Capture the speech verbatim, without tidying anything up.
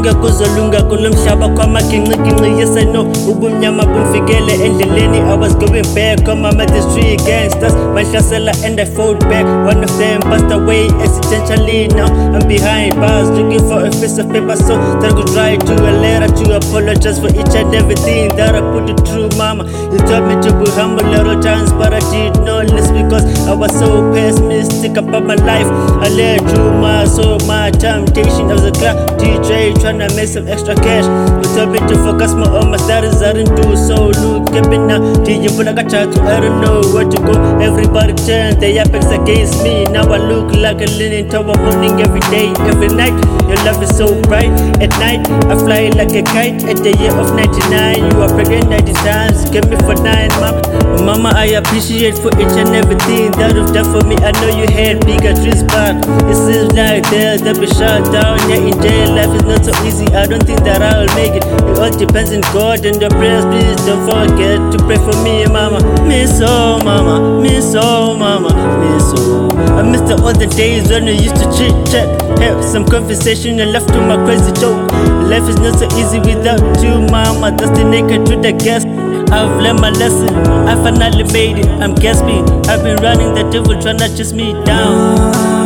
konke kuzolunga kulo mhlaba kwamaginqiginqi. Yes I know ubumnyama bumfikele endleleni. I was going back on my the street gangsters mahlasela and I fought back. One of them passed away accidentally. Now I'm behind bars looking for a piece of paper so that I could write to a letter to apologize for each and everything that I put it through. Mama, you taught me to be humble little times, but I did not listen because I was so pessimistic about my life. I let through my soul, my temptation. I was a club D J trying to make some extra cash. You told me to focus more on my studies, I didn't do so. Look at me now, did you feel like I tried to? I don't know where to go. Everybody turned their backs against me. Now I look like a leaning tower morning every day, every night. Your love is so bright. At night, I fly like a kite. At the year of ninety-nine, you are pregnant ninety times. Get me for nine, mama. Mama, I appreciate for each and everything that you've done for me. I know you had bigger dreams, but it seems like they'll, they'll be shut down. Yeah, in jail, life is not so easy. I don't think that I'll make it. It all depends on God and your prayers. Please don't forget to pray for me, mama. Miss oh, mama. Miss oh, mama. Miss oh. I miss the other days when we used to chit chat, have some conversation and laugh to my crazy joke. Life is not so easy without you, mama. That's the naked truth, I guess. I've learned my lesson, I finally made it. I'm gasping, I've been running, the devil trying to chase me down.